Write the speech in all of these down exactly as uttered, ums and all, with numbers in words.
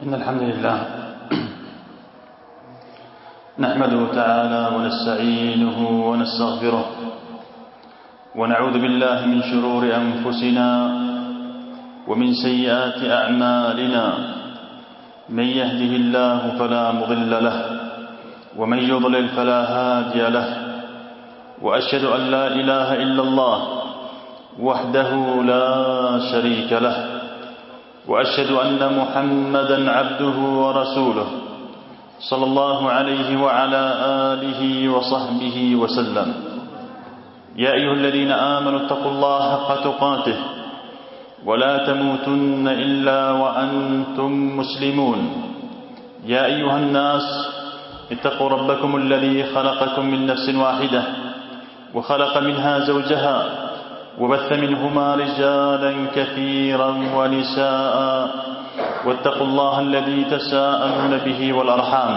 إن الحمد لله نحمده تعالى ونستعينه ونستغفره ونعوذ بالله من شرور أنفسنا ومن سيئات أعمالنا. من يهده الله فلا مضل له ومن يضلل فلا هادي له، وأشهد أن لا إله إلا الله وحده لا شريك له، وأشهد أن محمدا عبده ورسوله صلى الله عليه وعلى آله وصحبه وسلم. يا أيها الذين آمنوا اتقوا الله حق تقاته ولا تموتن إلا وأنتم مسلمون. يا أيها الناس اتقوا ربكم الذي خلقكم من نفس واحدة وخلق منها زوجها وبث منهما رجالا كثيرا ونساء، واتقوا الله الذي تساءلون به والأرحام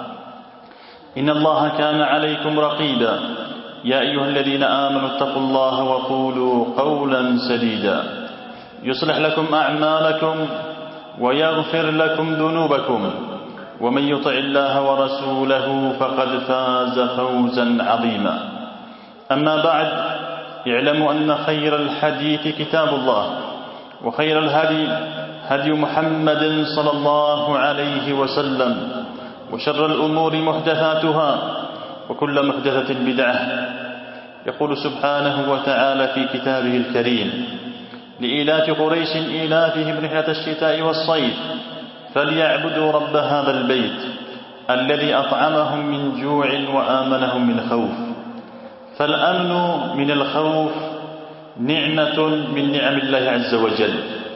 إن الله كان عليكم رقيبا. يا أيها الذين آمنوا اتقوا الله وقولوا قولا سديدا يصلح لكم أعمالكم ويغفر لكم ذنوبكم، ومن يطع الله ورسوله فقد فاز فوزا عظيما. أما بعد، اعلموا أن خير الحديث كتاب الله، وخير الهدي هدي محمد صلى الله عليه وسلم، وشر الأمور محدثاتها وكل محدثة بدعة. يقول سبحانه وتعالى في كتابه الكريم: لإيلاف قريش إيلافهم رحلة الشتاء والصيف فليعبدوا رب هذا البيت الذي أطعمهم من جوع وآمنهم من خوف. فالأمن من الخوف نعمة من نعم الله عز وجل،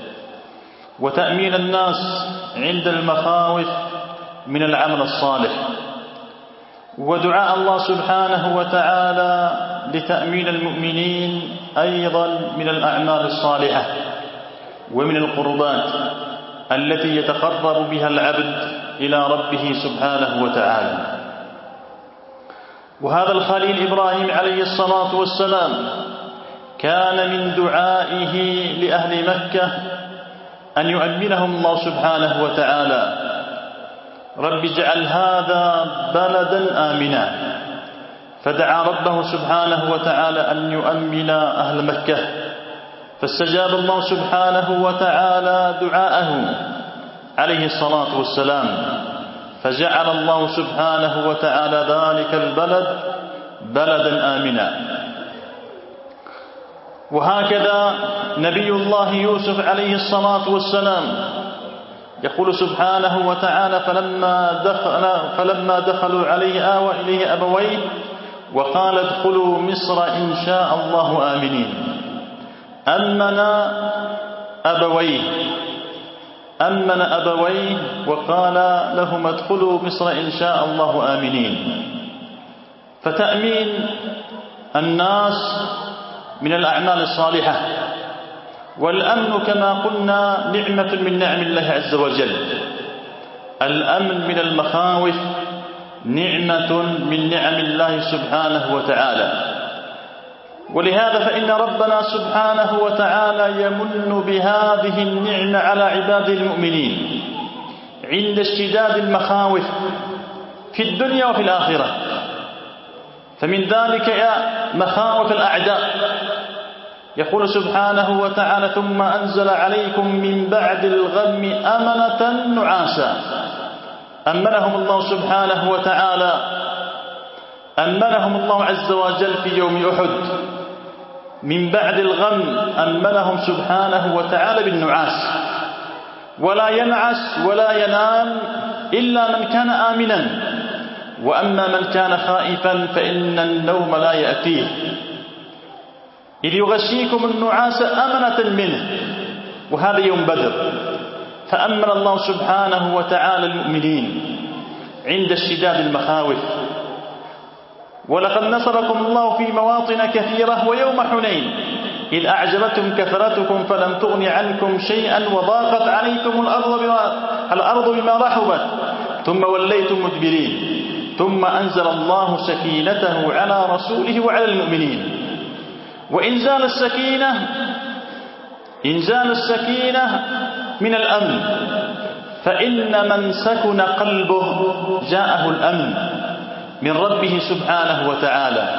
وتأمين الناس عند المخاوف من العمل الصالح، ودعاء الله سبحانه وتعالى لتأمين المؤمنين أيضا من الأعمال الصالحة ومن القربات التي يتقرب بها العبد إلى ربه سبحانه وتعالى. وهذا الخليل إبراهيم عليه الصلاة والسلام كان من دعائه لأهل مكة أن يؤمنهم الله سبحانه وتعالى: رب اجعل هذا بلدا آمنا. فدعا ربه سبحانه وتعالى أن يؤمن أهل مكة، فاستجاب الله سبحانه وتعالى دعاءه عليه الصلاة والسلام، فجعل الله سبحانه وتعالى ذلك البلد بلدا آمنا. وهكذا نبي الله يوسف عليه الصلاة والسلام يقول سبحانه وتعالى: فلما, دخل فلما دخلوا عليه آوى إليه أبويه وقال ادخلوا مصر إن شاء الله آمنين. أمن أبويه أمن أبويه وقال لهم ادخلوا مصر إن شاء الله آمنين. فتأمين الناس من الأعمال الصالحة، والأمن كما قلنا نعمة من نعم الله عز وجل. الأمن من المخاوف نعمة من نعم الله سبحانه وتعالى. ولهذا فإن ربنا سبحانه وتعالى يمن بهذه النعمة على عباده المؤمنين عند اشتداد المخاوف في الدنيا وفي الآخرة. فمن ذلك مخاوف الأعداء، يقول سبحانه وتعالى: ثم أنزل عليكم من بعد الغم أمنة نعاسا. أمنهم الله سبحانه وتعالى أمنهم الله عز وجل في يوم أحد. من بعد الغم أمنهم سبحانه وتعالى بالنعاس، ولا ينعس ولا ينام إلا من كان آمنا، وأما من كان خائفا فإن النوم لا يأتيه، إذ يغشيكم النعاس أمنة منه. وهذا يوم بدر، فأمن الله سبحانه وتعالى المؤمنين عند اشتداد المخاوف. ولقد نصركم الله في مواطن كثيرة ويوم حنين إذ أعجبتكم كثرتكم فلم تغن عنكم شيئا وضاقت عليكم الأرض بما, الأرض بما رحبت ثم وليتم مدبرين ثم أنزل الله سكينته على رسوله وعلى المؤمنين. وإنزال السكينة إنزال السكينة من الأمن، فإن من سكن قلبه جاءه الأمن من ربه سبحانه وتعالى.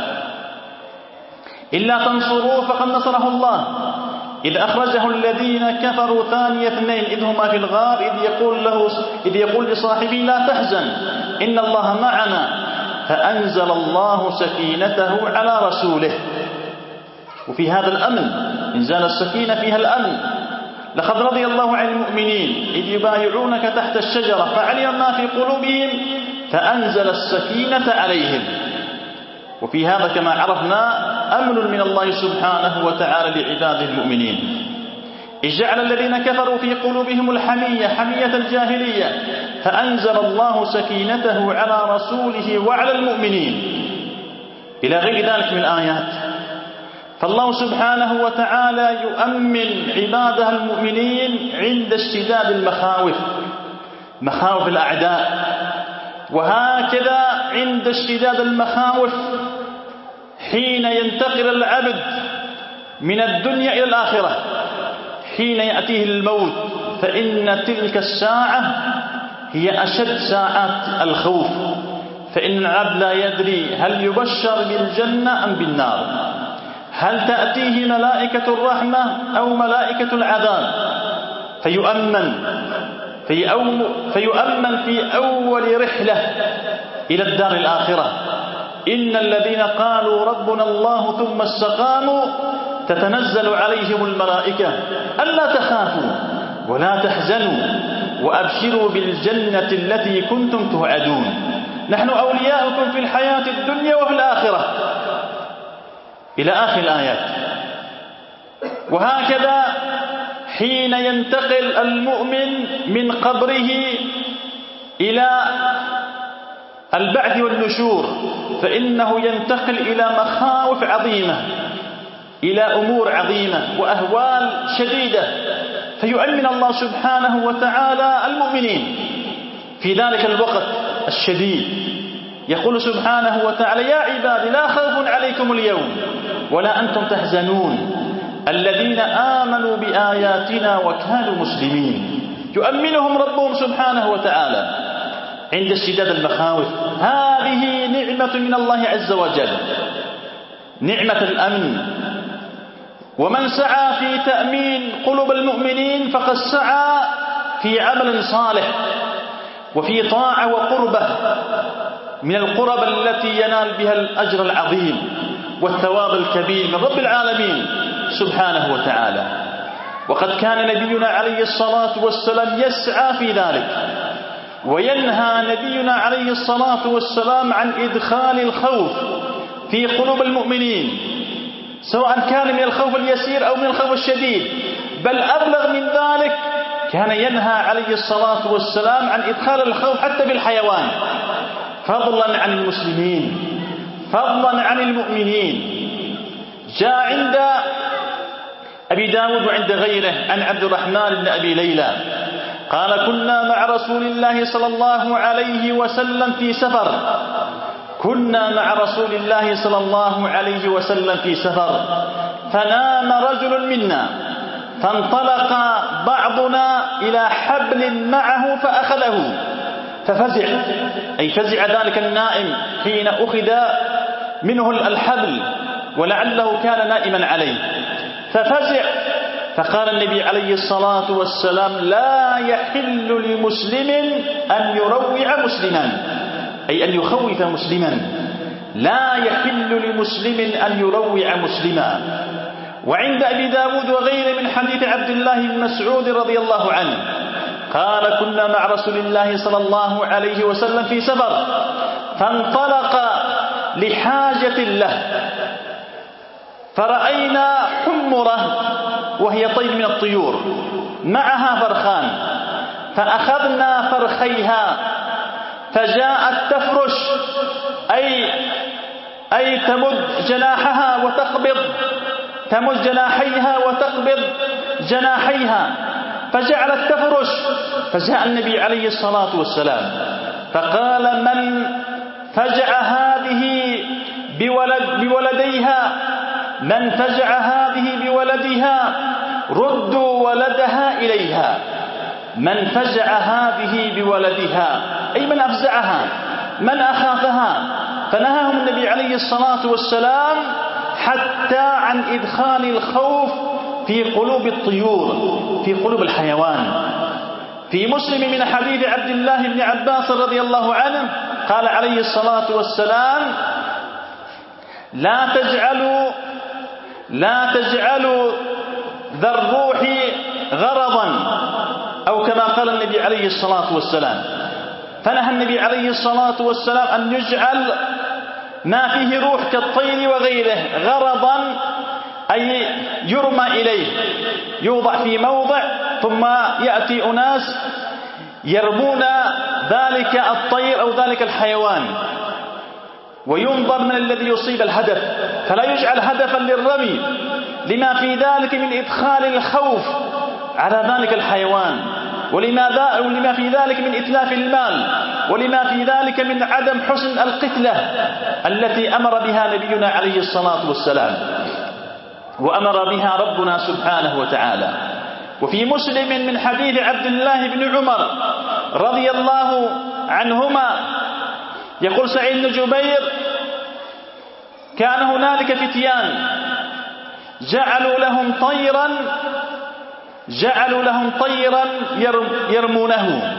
إلا تنصروه فقد نصره الله إذ أخرجه الذين كفروا ثاني اثنين إذ هما في الغار إذ يقول, له إذ يقول لصاحبه لا تحزن إن الله معنا فأنزل الله سكينته على رسوله. وفي هذا الأمن، إنزال السكينة فيها الأمن. لقد رضي الله عن المؤمنين إذ يبايعونك تحت الشجرة فعلم ما في قلوبهم فأنزل السكينة عليهم. وفي هذا كما عرفنا أمن من الله سبحانه وتعالى لعباده المؤمنين. إذ جعل الذين كفروا في قلوبهم الحمية حمية الجاهلية فأنزل الله سكينته على رسوله وعلى المؤمنين إلى غير ذلك من الآيات. فالله سبحانه وتعالى يؤمن عباده المؤمنين عند اشتداد المخاوف، مخاوف الأعداء. وهكذا عند اشتداد المخاوف حين ينتقل العبد من الدنيا إلى الآخرة، حين يأتيه الموت، فإن تلك الساعة هي أشد ساعات الخوف. فإن العبد لا يدري هل يبشر بالجنة أم بالنار، هل تأتيه ملائكة الرحمة أو ملائكة العذاب، فيؤمن فيؤمن في أول رحلة إلى الدار الآخرة. إن الذين قالوا ربنا الله ثم استقاموا تتنزل عليهم الملائكة ألا تخافوا ولا تحزنوا وأبشروا بالجنة التي كنتم توعدون نحن أولياؤكم في الحياة الدنيا وفي الآخرة إلى آخر الآيات. وهكذا حين ينتقل المؤمن من قبره إلى البعث والنشور فإنه ينتقل إلى مخاوف عظيمة، إلى أمور عظيمة وأهوال شديدة، فيؤمن الله سبحانه وتعالى المؤمنين في ذلك الوقت الشديد. يقول سبحانه وتعالى يا عبادي لا خوف عليكم اليوم ولا أنتم تحزنون الذين آمنوا بآياتنا وكانوا مسلمين. يؤمنهم ربهم سبحانه وتعالى عند اشتداد المخاوف. هذه نعمة من الله عز وجل، نعمة الأمن. ومن سعى في تأمين قلوب المؤمنين فقد سعى في عمل صالح وفي طاعة وقربة من القرب التي ينال بها الأجر العظيم والثواب الكبير من رب العالمين سبحانه وتعالى. وقد كان نبينا عليه الصلاة والسلام يسعى في ذلك، وينهى نبينا عليه الصلاة والسلام عن إدخال الخوف في قلوب المؤمنين، سواء كان من الخوف اليسير أو من الخوف الشديد، بل أبلغ من ذلك كان ينهى عليه الصلاة والسلام عن إدخال الخوف حتى بالحيوان، فضلا عن المسلمين، فضلا عن المؤمنين. جاء عند أبي داود وعند غيره عن عبد الرحمن بن أبي ليلى قال كنا مع رسول الله صلى الله عليه وسلم في سفر كنا مع رسول الله صلى الله عليه وسلم في سفر فنام رجل منا فانطلق بعضنا إلى حبل معه فأخذه ففزع، أي فزع ذلك النائم حين أخذ منه الحبل ولعله كان نائما عليه، ففزع. فقال النبي عليه الصلاة والسلام لا يحل لمسلم أن يروع مسلما، أي أن يخوف مسلما، لا يحل لمسلم أن يروع مسلما. وعند أبي داود وغيره من حديث عبد الله بن مسعود رضي الله عنه قال كنا مع رسول الله صلى الله عليه وسلم في سفر فانطلق لحاجة له فرأينا حمرة وهي طير من الطيور معها فرخان فأخذنا فرخيها فجاءت تفرش أي, أي تمد جناحها وتقبض تمد جناحيها وتقبض جناحيها فجعلت تفرش. فجاء النبي عليه الصلاة والسلام فقال من فجع هذه بولد بولديها من فجع هذه بولدها ردوا ولدها إليها. من فزع هذه بولدها، أي من أفزعها، من أخافها. فنهاهم النبي عليه الصلاة والسلام حتى عن إدخال الخوف في قلوب الطيور، في قلوب الحيوان. في مسلم من حديث عبد الله بن عباس رضي الله عنه قال عليه الصلاة والسلام: لا تجعلوا لا تجعلوا ذا الروح غرضا، أو كما قال النبي عليه الصلاة والسلام. فنهى النبي عليه الصلاة والسلام أن يجعل ما فيه روح كالطير وغيره غرضا، أي يرمى إليه، يوضع في موضع ثم يأتي أناس يرمون ذلك الطير أو ذلك الحيوان، وينظر من الذي يصيب الهدف، فلا يجعل هدفا للرمي، لما في ذلك من إدخال الخوف على ذلك الحيوان، ولما ولما في ذلك من إتلاف المال، ولما في ذلك من عدم حسن القتلة التي أمر بها نبينا عليه الصلاة والسلام، وأمر بها ربنا سبحانه وتعالى. وفي مسلم من حديث عبد الله بن عمر رضي الله عنهما يقول سعيد بن جبير: كان هنالك فتيان جعلوا لهم طيرا جعلوا لهم طيرا يرمونه،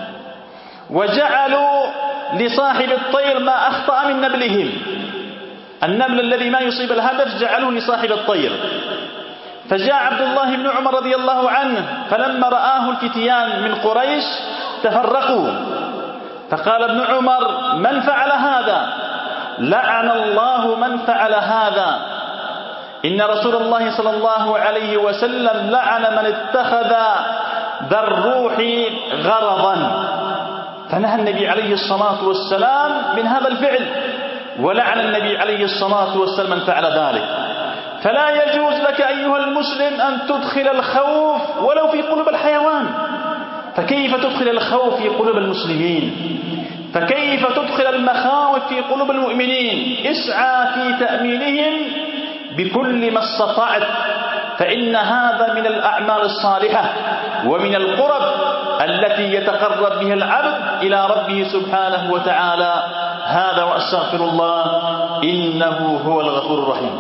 وجعلوا لصاحب الطير ما أخطأ من نبلهم، النبل الذي ما يصيب الهدف جعلوه لصاحب الطير. فجاء عبد الله بن عمر رضي الله عنه فلما رآه الفتيان من قريش تفرقوا، فقال ابن عمر: من فعل هذا؟ لعن الله من فعل هذا، إن رسول الله صلى الله عليه وسلم لعن من اتخذ ذا الروح غرضا. فنهى النبي عليه الصلاة والسلام من هذا الفعل، ولعن النبي عليه الصلاة والسلام من فعل ذلك. فلا يجوز لك أيها المسلم أن تدخل الخوف ولو في قلوب الحيوان، فكيف تدخل الخوف في قلوب المسلمين؟ فكيف تدخل المخاوف في قلوب المؤمنين؟ اسعى في تأمينهم بكل ما استطعت، فإن هذا من الأعمال الصالحة ومن القرب التي يتقرب بها العبد إلى ربه سبحانه وتعالى. هذا وأستغفر الله إنه هو الغفور الرحيم.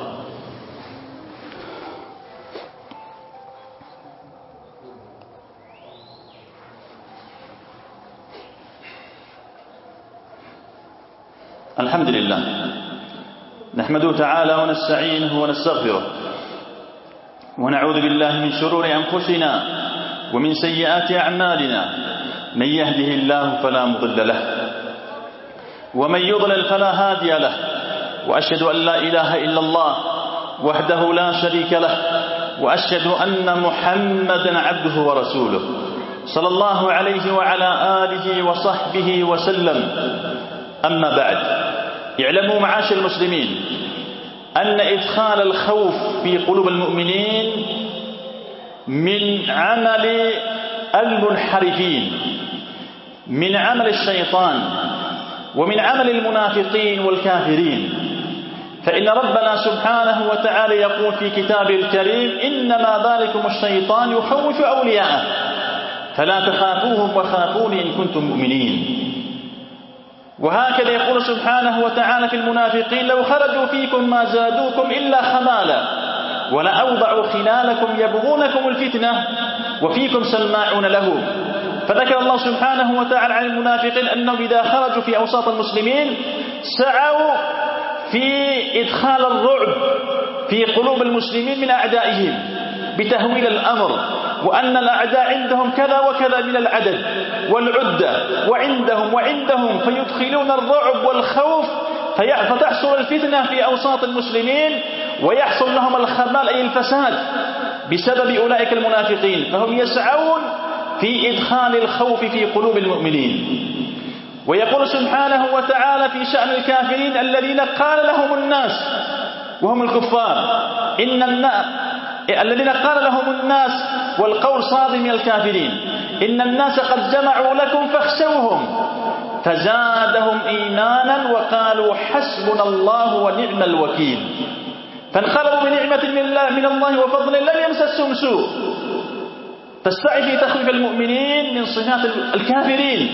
الحمد لله، نحمده تعالى ونستعينه ونستغفره، ونعوذ بالله من شرور أنفسنا ومن سيئات أعمالنا، من يهده الله فلا مضل له ومن يضلل فلا هادي له، وأشهد أن لا إله إلا الله وحده لا شريك له، وأشهد أن محمدا عبده ورسوله صلى الله عليه وعلى آله وصحبه وسلم. أما بعد، اعلموا معاشر المسلمين أن إدخال الخوف في قلوب المؤمنين من عمل المنحرفين، من عمل الشيطان، ومن عمل المنافقين والكافرين. فإن ربنا سبحانه وتعالى يقول في كتابه الكريم: إنما ذلكم الشيطان يخوف أولياءه فلا تخافوهم وخافون إن كنتم مؤمنين. وهكذا يقول سبحانه وتعالى في المنافقين: لو خرجوا فيكم ما زادوكم إلا خبالا ولأوضعوا خلالكم يبغونكم الفتنة وفيكم سماعون لهم. فذكر الله سبحانه وتعالى عن المنافقين أنهم إذا خرجوا في أوساط المسلمين سعوا في إدخال الرعب في قلوب المسلمين من أعدائهم بتهويل الأمر، وأن الأعداء عندهم كذا وكذا من العدد والعدة، وعندهم وعندهم فيدخلون الرعب والخوف فتحصل الفتنة في أوساط المسلمين، ويحصل لهم الخبال أي الفساد بسبب أولئك المنافقين. فهم يسعون في إدخال الخوف في قلوب المؤمنين. ويقول سبحانه وتعالى في شأن الكافرين الذين قال لهم الناس، وهم الكفار، إن الناس الذين قال لهم الناس، والقول صادم من الكافرين: إن الناس قد جمعوا لكم فاخشوهم فزادهم إيمانا وقالوا حسبنا الله ونعم الوكيل. فانقلبوا بنعمة من الله من الله وفضل لم يمسسهم سوء، فالسعي في تخويف المؤمنين من صفات الكافرين.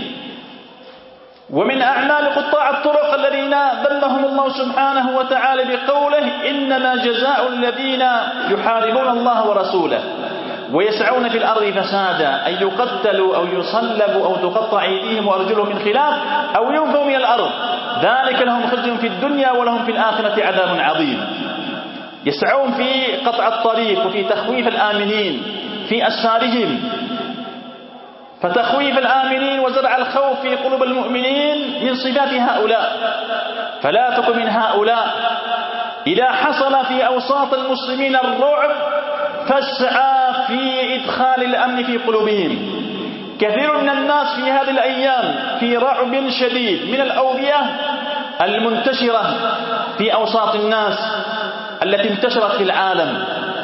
ومن أعمال قطاع الطرق الذين ذمهم الله سبحانه وتعالى بقوله إنما جزاء الذين يحاربون الله ورسوله ويسعون في الأرض فسادا أن يقتلوا أو يصلبوا أو تقطع أيديهم وأرجلهم من خلاف أو ينفوا من الأرض ذلك لهم خزي في الدنيا ولهم في الآخرة عذاب عظيم. يسعون في قطع الطريق وفي تخويف الآمنين في أسفارهم. فتخويف الآمنين وزرع الخوف في قلوب المؤمنين من صفات هؤلاء، فلا تكن من هؤلاء. إذا حصل في أوساط المسلمين الرعب فاسعى في إدخال الأمن في قلوبهم. كثير من الناس في هذه الأيام في رعب شديد من الأوبئة المنتشرة في أوساط الناس التي انتشرت في العالم.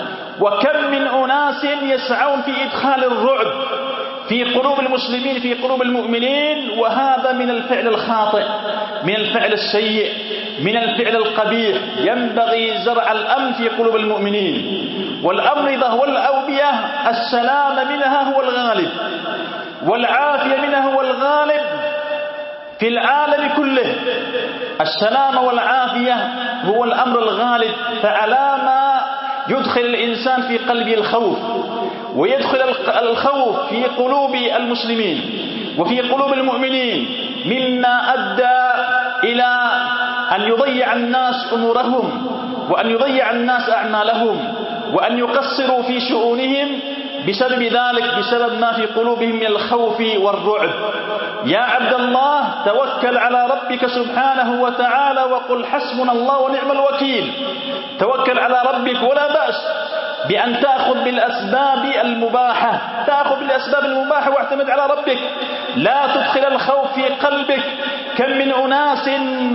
وكم من أناس يسعون في إدخال الرعب في قلوب المسلمين في قلوب المؤمنين، وهذا من الفعل الخاطئ، من الفعل السيء، من الفعل القبيح. ينبغي زرع الأمن في قلوب المؤمنين. والأمرضة والأوبئة السلام منها هو الغالب والعافية منها هو الغالب في العالم كله. السلام والعافية هو الأمر الغالب. فعلى ما يدخل الإنسان في قلبه الخوف ويدخل الخوف في قلوب المسلمين وفي قلوب المؤمنين مما أدى إلى أن يضيع الناس أمورهم وأن يضيع الناس أعمالهم وأن يقصروا في شؤونهم بسبب ذلك، بسبب ما في قلوبهم من الخوف والرعب. يا عبد الله توكل على ربك سبحانه وتعالى وقل حسبنا الله ونعم الوكيل. توكل على ربك ولا بأس بأن تأخذ بالأسباب المباحة، تأخذ بالأسباب المباحة واعتمد على ربك. لا تدخل الخوف في قلبك. كم من أناس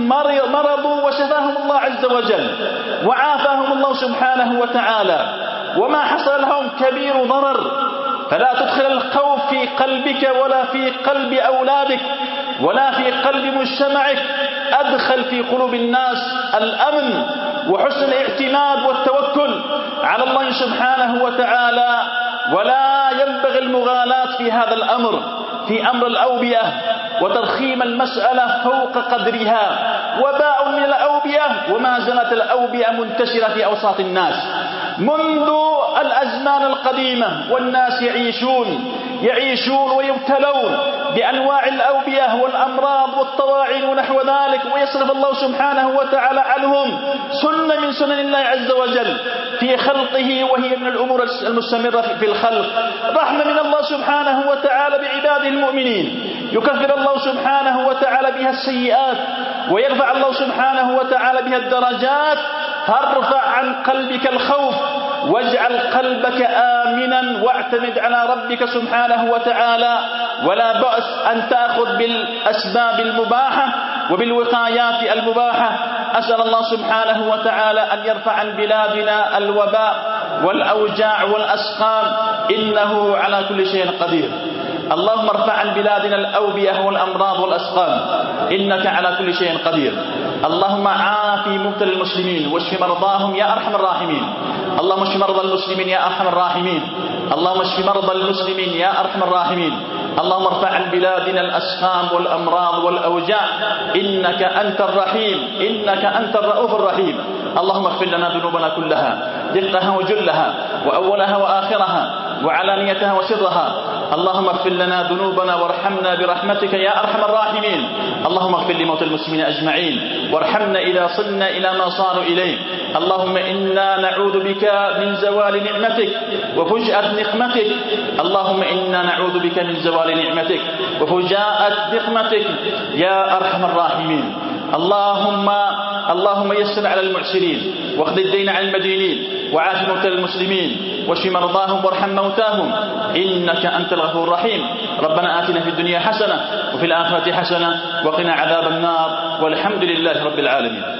مرضوا وشفاهم الله عز وجل وعافاهم الله سبحانه وتعالى وما حصل لهم كبير ضرر. فلا تدخل الخوف في قلبك ولا في قلب أولادك ولا في قلب مجتمعك. أدخل في قلوب الناس الأمن وحسن الاعتماد والتوكل على الله سبحانه وتعالى. ولا ينبغي المغالاة في هذا الأمر، في أمر الأوبئة وتضخيم المسألة فوق قدرها. وباء من الأوبئة، وما زالت الأوبئة منتشرة في أوساط الناس منذ الأزمان القديمة، والناس يعيشون يعيشون ويبتلون بأنواع الأوبئة والأمراض والطواعين ونحو ذلك، ويصرف الله سبحانه وتعالى عنهم سنة من سنن الله عز وجل في خلقه، وهي من الأمور المستمرة في الخلق. رحمة من الله سبحانه وتعالى بعباده المؤمنين، يكفر الله سبحانه وتعالى بها السيئات ويرفع الله سبحانه وتعالى بها الدرجات. فارفع عن قلبك الخوف واجعل قلبك آمنا واعتمد على ربك سبحانه وتعالى. ولا بأس أن تأخذ بالأسباب المباحة وبالوقايات المباحة. أسأل الله سبحانه وتعالى أن يرفع عن بلادنا الوباء والأوجاع والأسقام، إنه على كل شيء قدير. اللهم ارفع عن بلادنا الأوبئة والأمراض والأسقام، إنك على كل شيء قدير. اللهم عافي مبتلى المسلمين واشف مرضاهم يا أرحم الراحمين. اللهم اشف مرضى المسلمين يا أرحم الراحمين. اللهم اشف مرضى المسلمين يا أرحم الراحمين. اللهم ارفع عن بلادنا الأسقام والأمراض والأوجاع، إنك أنت الرحيم، إنك أنت الرؤوف الرحيم. اللهم اغفر لنا ذنوبنا كلها، دقها وجلها وأولها وآخرها وعلانيتها وسرها. اللهم اغفر لنا ذنوبنا وارحمنا برحمتك يا أرحم الراحمين. اللهم اغفر لموتى المسلمين أجمعين وارحمنا إذا صلنا إلى ما صاروا إليه. اللهم إنا نعوذ بك من زوال نعمتك وفجأة نقمتك. اللهم إنا نعوذ بك من زوال نعمتك وفجاءة نقمتك يا أرحم الراحمين. اللهم اللهم يسر على المعسرين واخذ الدين عن المدينين وعاف موتى المسلمين واشف مرضاهم وارحم موتاهم، إنك أنت الغفور الرحيم. ربنا آتنا في الدنيا حسنة وفي الآخرة حسنة وقنا عذاب النار، والحمد لله رب العالمين.